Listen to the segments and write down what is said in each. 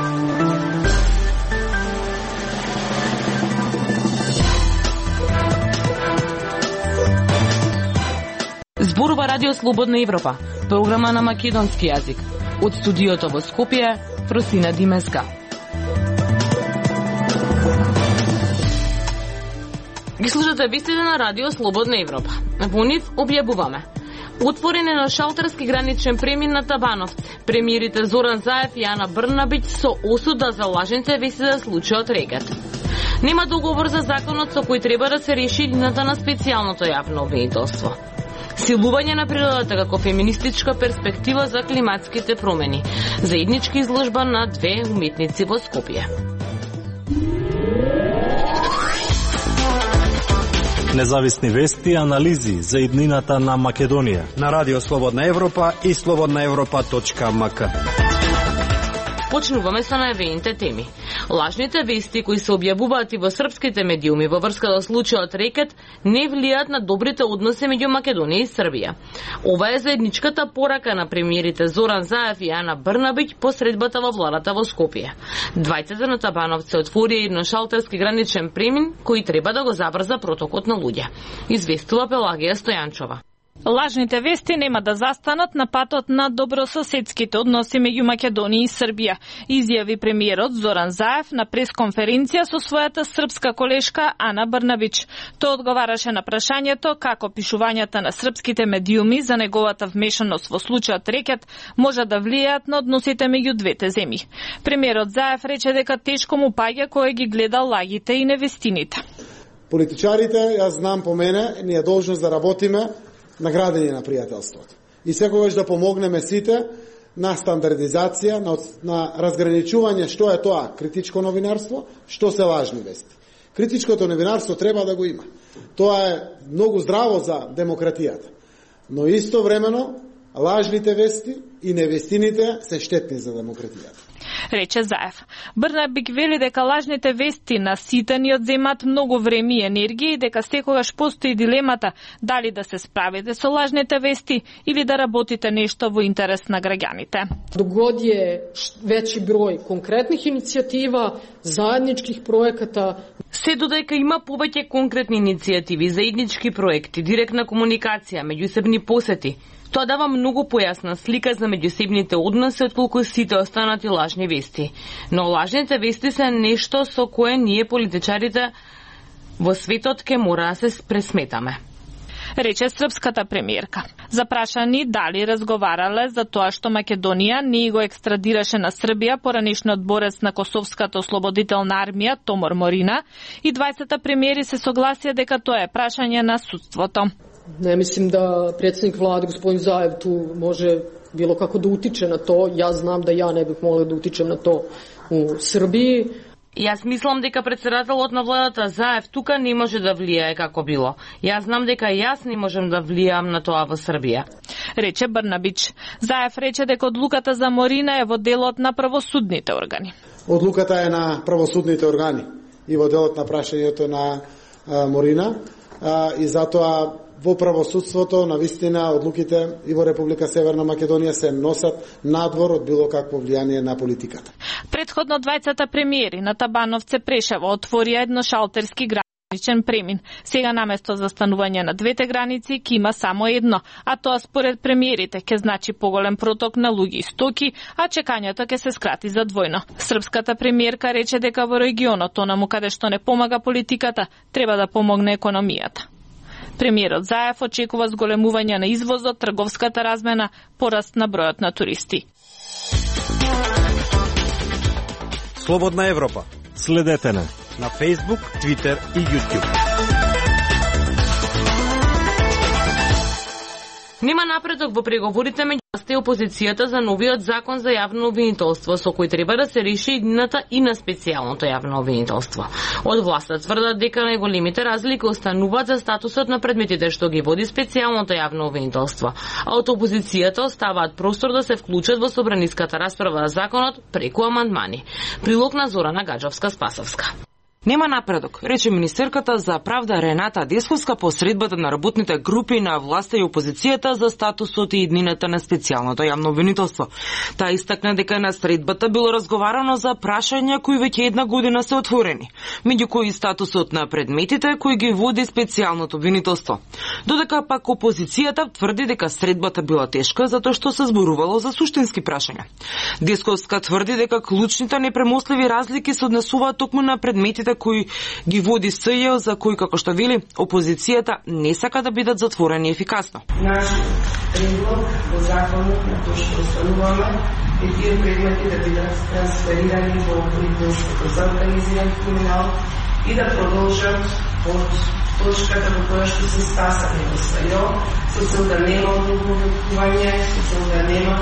Зборува Радио Слободна Европа, програма на македонски јазик. Од студиото во Скопје, Фросина Димеска. Ги слушате вестите на Радио Слободна Европа. Во нив објавуваме: отворен е на шалтерски граничен премин на Табановци. Премиерите Зоран Заев и Ана Брнабиќ со осуда за лажните вести за случајот Рекет. Нема договор за законот со кој треба да се реши иднината на специјалното јавно обвинителство. Силување на природата како феминистичка перспектива за климатските промени. Заедничка изложба на две уметници во Скопје. Независни вести и анализи за иднината на Македонија на Радио Слободна Европа и slobodnaevropa.mk. Почнуваме со најавените теми. Лажните вести кои се објавуваат и во српските медиуми во врска со случајот Рекет не влијаат на добрите односи меѓу Македонија и Србија. Ова е заедничката порака на премиерите Зоран Заев и Ана Брнабиќ по средбата во владата во Скопје. Двајцата на Табановци отворија едношалтерски граничен премин кој треба да го забрза протокот на луѓе. Известува Пелагија Стојанчова. Лажните вести нема да застанат на патот на добрососедските односи меѓу Македонија и Србија, изјави премиерот Зоран Заев на пресконференција со својата српска колешка Ана Брнабиќ. Тој одговараше на прашањето како пишувањата на српските медиуми за неговата вмешаност во случајот Рекет може да влијаат на односите меѓу двете земји. Премиерот Заев рече дека тешко му паѓа кој ги гледа лагите и невестините. Политичарите, јас знам по мене, ни е должност да работиме на градење на пријателството. И секогаш да помогнеме сите на стандардизација, на разграничување што е тоа критичко новинарство, што се лажни вести. Критичкото новинарство треба да го има. Тоа е многу здраво за демократијата. Но истовремено лажните вести и невестините се штетни за демократијата, рече Заев. Брнабиќ вели дека лажните вести на сите ни одземат многу време и енергија и дека секогаш постои дилемата дали да се справите со лажните вести или да работите нешто во интерес на граѓаните. Догоди е веќи број конкретних иницијатива, заедничких проеката. Се додека има повеќе конкретни иницијативи, заеднички проекти, директна комуникација, меѓусебни посети, тоа дава многу појасна слика за меѓусебните односи отколку сите останати лажни вести. Но лажните вести се нешто со кое ние политичарите во светот ке мора да се пресметаме, рече српската премиерка. Запрашани дали разговарале за тоа што Македонија не го екстрадираше на Србија поранешниот борец на Косовската ослободителна армија Томор Морина, и 20 премиери се согласија дека тоа е прашање на судството. Не мислим да председник владе господин Заев ту може било како да утиче на то. Јас знам да ја не бих могла да утичем на то у Србија. Јас мислам дека председателот на владата Заев тука не може да влијае како било. Јас знам дека јас не можем да влијам на тоа во Србија, рече Брнабиќ. Заев рече дека одлуката за Морина е во делот на правосудните органи. Одлуката е на правосудните органи и во делот на прашањето на Морина, и затоа во правосудството на вистина одлуките и во Република Северна Македонија се носат надвор од било какво влијание на политиката. Предходно 20 премиери на Табановци Прешево отворија едношалтерски граничен премин. Сега наместо застанување на двете граници ќе има само едно, а тоа според премиерите ќе значи поголем проток на луѓе и стоки, а чекањето ќе се скрати за двојно. Српската премиерка рече дека во регионот, онаму каде што не помага политиката, треба да помогне економијата. Премиерот Заев очекува зголемување на извозот, трговската размена, пораст на бројот на туристи. Слободна Европа. Следете на Facebook, Twitter и YouTube. Нема напредок во преговорите меѓу власта и опозицијата за новиот закон за јавно обвинителство, со кој треба да се реши иднината и на специјалното јавно обвинителство. Од власта тврдат дека најголемите разлики остануваат за статусот на предметите што ги води специјалното јавно обвинителство, а од опозицијата оставаат простор да се вклучат во собраниската расправа за законот преку амандмани. Прилог на Зорана Гаджовска-Спасовска. Нема напредок, рече министерката за правда Рената Десковска по средбата на работните групи на власта и опозицијата за статусот и иднината на специјалното јавно обвинителство. Таа истакна дека на средбата било разговарано за прашања кои веќе една година се отворени, меѓу кои статусот на предметите кои ги води специјалното обвинителство. Додека пак опозицијата тврди дека средбата била тешка затоа што се зборувало за суштински прашања. Десковска тврди дека клучните непремостливи разлики се однесуваат токму на предметите кои ги води СЈО, за кои, како што вели, опозицијата не сака да бидат затворени ефикасно. Нашиот предлог во законот на тоа што остануваме е тие предмети да бидат трансферирани во Полициското за организиран криминал и да продолжат од точката во која што се стасани во СЈО, со цел да нема одговарување, со цел да нема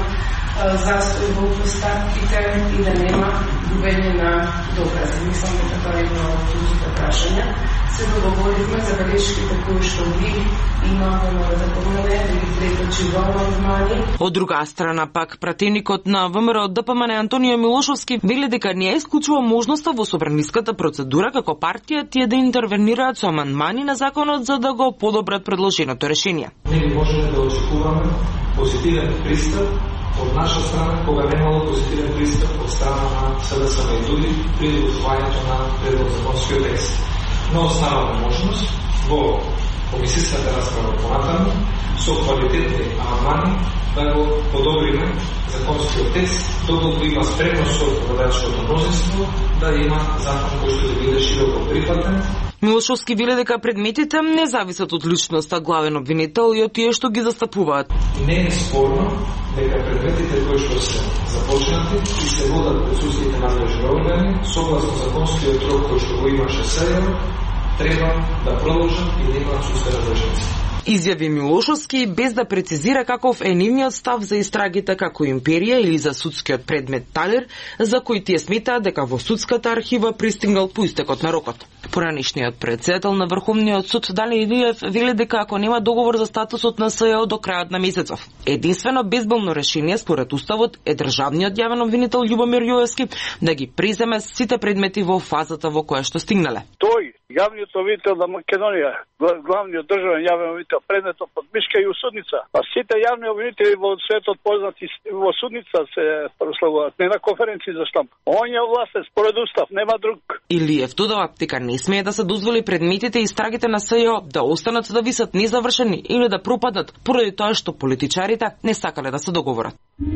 застој во постапките и да нема губење на докази. Мислам дека тоа е едно од клучните прашања. Се договоривме за белешките кои што ви имаме да помине, да ги преточи во амандмани. Од друга страна пак пратеникот на ВМРО ДПМН Антонио Милошовски вели дека не исклучува можноста во собраниската процедура како партија тие да интервенираат со амандмани на законот за да го подобрат предложеното решение. Ние можеме да очекуваме позитивен пристап од наша страна, кога немало позитивен пристап од страна на СДСМ и други при усвајањето на предлог законскиот текст. Но останала можност во комисијската расправа понатаму со квалитетни амандмани да го подобриме законскиот текст, доколку има спремност со владеачкото мнозинство да има закон кој што ќе биде широко прифатен. Милошовски вели дека предметите не зависат од личноста главен обвинител и од тие што ги застапуваат. Не е спорно дека предметите кои што се започнати и се водат пред судските надлежни органи, согласно законскиот рок кој што го имаше СЈО, треба да продолжат и да имаат судска разрешница. Изјави Милошовски без да прецизира каков е нивниот став за истрагите како империја или за судскиот предмет Талер, за кој тие сметаат дека во судската архива пристигнал по истекот на рокот. Поранешниот председател на Врховниот суд Дали Илиев вели дека ако нема договор за статусот на СЈО до крајот на месецов, единствено безболно решение според уставот е државниот јавен обвинител Љубомир Јоевски да ги преземе сите предмети во фазата во која што стигнале. Тој, јавниот обвинител на Македонија, главниот државен јавен обвинител, предметот под мишка и усудница. А сите јавни обвинители во светот познати во судница се прославуваат, не на конференции за штамп. Он е властен според устав, нема друг. Илиев додава дека не смее да се дозволи предметите и истрагите на СЈО да останат да висат незавршени или да пропаднат поради тоа што политичарите не сакале да се договорат.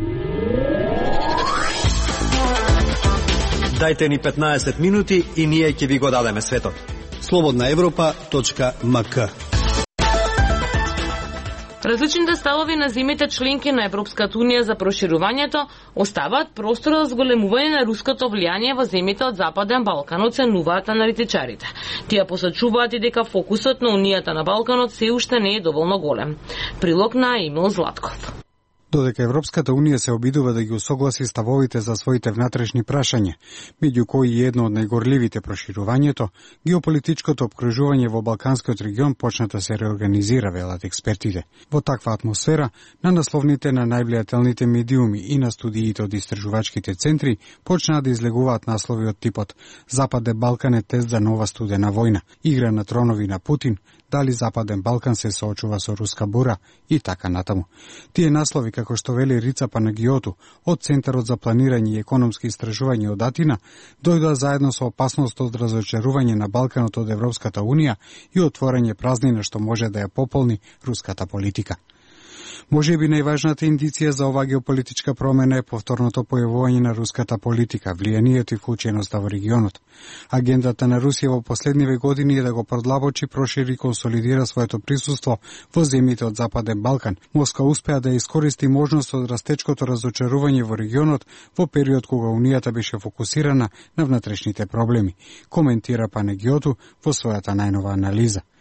Дајте ни 15 минути и ние ќе ви го дадеме светот. slobodnaevropa.mk. Различните ставови на земјите членки на Европската унија за проширувањето оставаат простор за зголемување на руското влијание во земјите од Западен Балкан, оценуваат аналитичарите. Тие посочуваат и дека фокусот на Унијата на Балканот се уште не е доволно голем. Прилог на Емил Златков. Додека Европската Унија се обидува да ги усогласи ставовите за своите внатрешни прашања, меѓу кои едно од најгорливите проширувањето, геополитичкото обкружување во Балканскиот регион почна да се реорганизира, велат експертите. Во таква атмосфера, на насловните на највлијателните медиуми и на студиите од истражувачките центри почнаа да излегуваат наслови од типот Западен Балкан е тест за нова студена војна, игра на тронови на Путин, дали Западен Балкан се соочува со руска бура и така натаму. Тие наслови, како што вели Рица Панагиоту од Центарот за планирање и економски истражување од Атина, дојдоа заедно со опасност од разочарување на Балканот од Европската Унија и отворање празнина што може да ја пополни руската политика. Може би најважната индиција за оваа геополитичка промена е повторното појавување на руската политика, влијанието и вклученоста во регионот. Агендата на Русија во последниве години е да го продлабочи, прошири и консолидира своето присуство во земјите од Западен Балкан. Москва успеа да искористи можност од растечкото разочарување во регионот во период кога Унијата беше фокусирана на внатрешните проблеми, коментира Панагиоту во својата најнова анализа.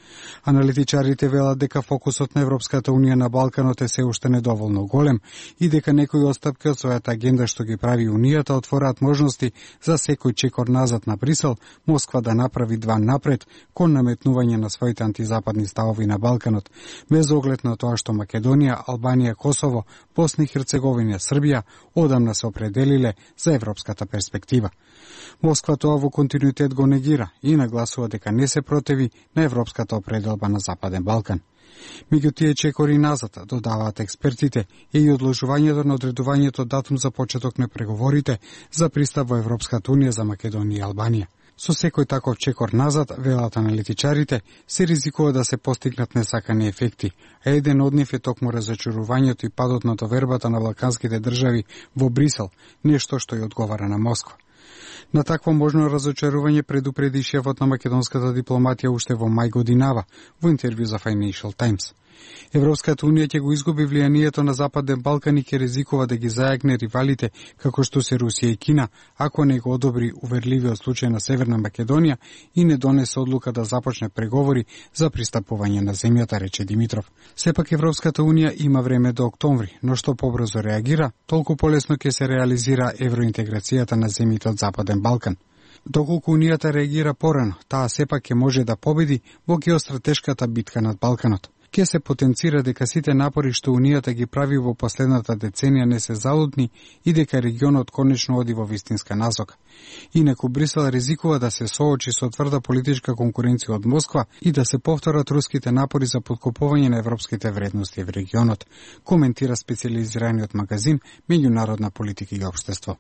Аналитичарите велат дека фокусот на Европската Унија на Балканот е се уште недоволно голем и дека некои отстапки од својата агенда што ги прави Унијата отвораат можности за секој чекор назад на Брисел, Москва да направи два напред кон наметнување на своите антизападни ставови на Балканот, без оглед на тоа што Македонија, Албанија, Косово, Босна и Херцеговина, Србија одамна се определиле за европската перспектива. Москва тоа во континуитет го негира и нагласува дека не се противи на европската определба на Западен Балкан. Меѓу тие чекори назад, додаваат експертите, е и одложувањето на одредувањето датум за почеток на преговорите за пристап во Европската Унија за Македонија и Албанија. Со секој таков чекор назад, велат аналитичарите, се ризикува да се постигнат несакани ефекти, а еден од нив е токму разочарувањето и падот на довербата на балканските држави во Брисел, нешто што ја одговара на Москва. На такво можно разочарување предупреди шефот на македонската дипломатија уште во мај годинава, во интервју за Financial Times. Европската Унија ќе го изгуби влијанието на Западен Балкан и ќе ризикува да ги зајакне ривалите како што се Русија и Кина, ако не го одобри уверливиот случај на Северна Македонија и не донесе одлука да започне преговори за пристапување на земјата, рече Димитров. Сепак Европската Унија има време до октомври, но што побрзо реагира, толку полесно ќе се реализира евроинтеграцијата на земјите од Западен Балкан. Доколку Унијата реагира порано, таа сепак ќе може да победи во геостратешката битка над Балканот. Ке се потенцира дека сите напори што Унијата ги прави во последната деценија не се залудни и дека регионот конечно оди во вистинска насока. Инаку Брисел ризикува да се соочи со тврда политичка конкуренција од Москва и да се повторат руските напори за подкопување на европските вредности во регионот, коментира специјализираниот магазин Меѓународна политика и општество.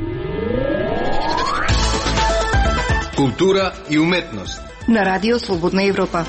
Култура и уметност на Радио Слободна Европа.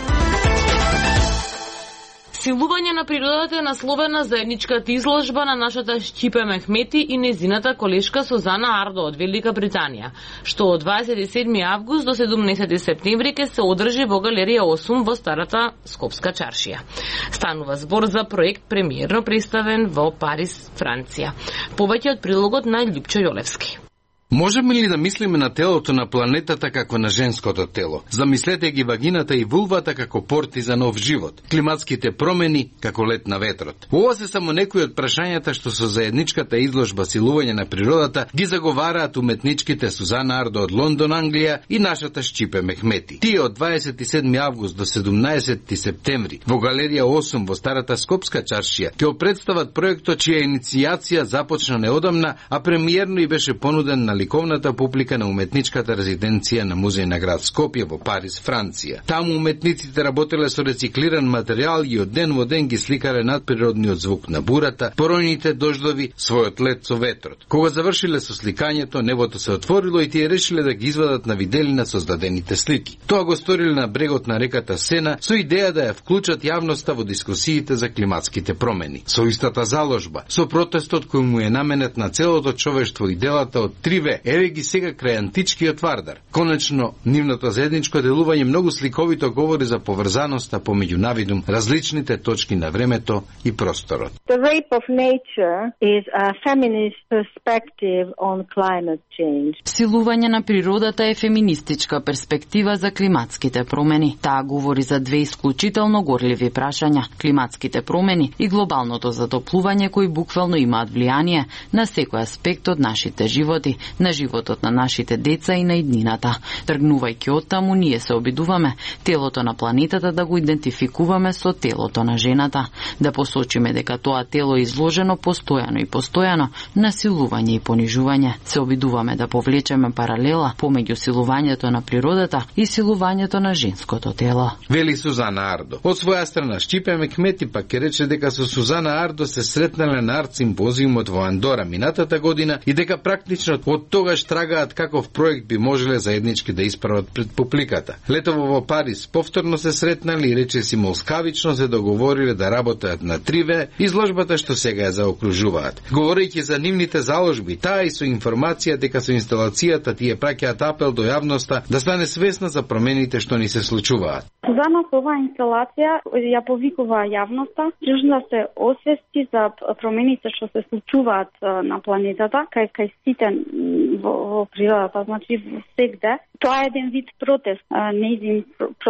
Силување на природата е насловена заедничката изложба на нашата Шчипе Мехмети и незината колешка Сузана Ардо од Велика Британија, што од 27 август до 17 септември ќе се одржи во галерија 8 во старата Скопска чаршија. Станува збор за проект премиерно представен во Париз, Франција. Повеќе од прилогот на Љупчо Јолевски. Можеме ли да мислиме на телото на планетата како на женското тело? Замислете ги вагината и вулвата како порти за нов живот, климатските промени како лет на ветрот. Ова се само некои од прашањата што со заедничката изложба Силување на природата ги заговараат уметничките Сузана Ардо од Лондон, Англија и нашата Шчипе Мехмети. Тие од 27 август до 17 септември во галерија 8 во старата Скопска чаршија ќе представат проектот чија иницијација започна неодамна, а премиерно и беше понуден на ликовната публика на уметничката резиденција на музеј на град Скопје во Париз, Франција. Таму уметниците работеле со рециклиран материјал и од ден во ден ги сликале надприродниот звук на бурата, поројните дождови, својот лет со ветрот. Кога завршиле со сликањето, небото се отворило и тие решиле да ги извадат на виделина создадените слики. Тоа го сториле на брегот на реката Сена со идеја да ја вклучат јавноста во дискусиите за климатските промени. Со истата заложба, со протестот кој му е наменет на целото човештво и делата од Триве, еве ги сега крај античкиот Вардар. Конечно, нивното заедничко делување многу сликовито говори за поврзаноста помеѓу навидум различните точки на времето и просторот. The Rape of Nature is a feminist perspective on climate change. Силување на природата е феминистичка перспектива за климатските промени. Таа говори за две исклучително горливи прашања: климатските промени и глобалното затоплување кои буквално имаат влијание на секој аспект од нашите животи, на животот на нашите деца и на иднината. Тргнувајќи од таму, ние се обидуваме телото на планетата да го идентификуваме со телото на жената, да посочиме дека тоа тело е изложено постојано и постојано на силување и понижување. Се обидуваме да повлечеме паралела помеѓу силувањето на природата и силувањето на женското тело. Вели Сузана Ардо. Од своја страна Шчипе Мехмети пак ќе рече дека со Сузана Ардо се сретнале на арт-симпозиумот во Андора минатата година и дека практично од тогаш трагаат каков проект би можеле заеднички да исправат пред публиката. Летово во Париз повторно се сретнали и речиси молскавично се договориле да работат на Триве, изложбата што сега ја заокружуваат. Говорејќи за нивните заложби, таа и со информација дека со инсталацијата тие праќаат апел до јавноста да стане свесна за промените што ни се случуваат. За нас оваа инсталација ја повикува јавноста, да се освести за промените што се случуваат на планетата, кај сите во природата, значи сегде. Тоа е еден вид протест, нејзин протест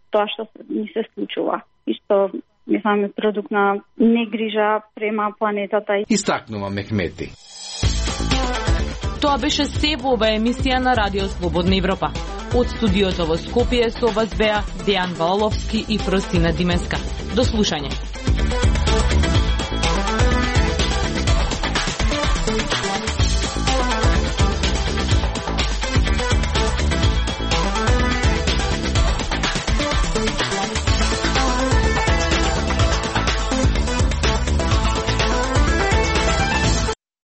тоа што ни се случува и што мислам продукт на негрижа према планетата. Истакнува Мехмети. Тоа беше се во ова емисија на Радио Слободна Европа. Од студиото во Скопје со вас беа Дејан Валовски и Простина Димеска. До слушање.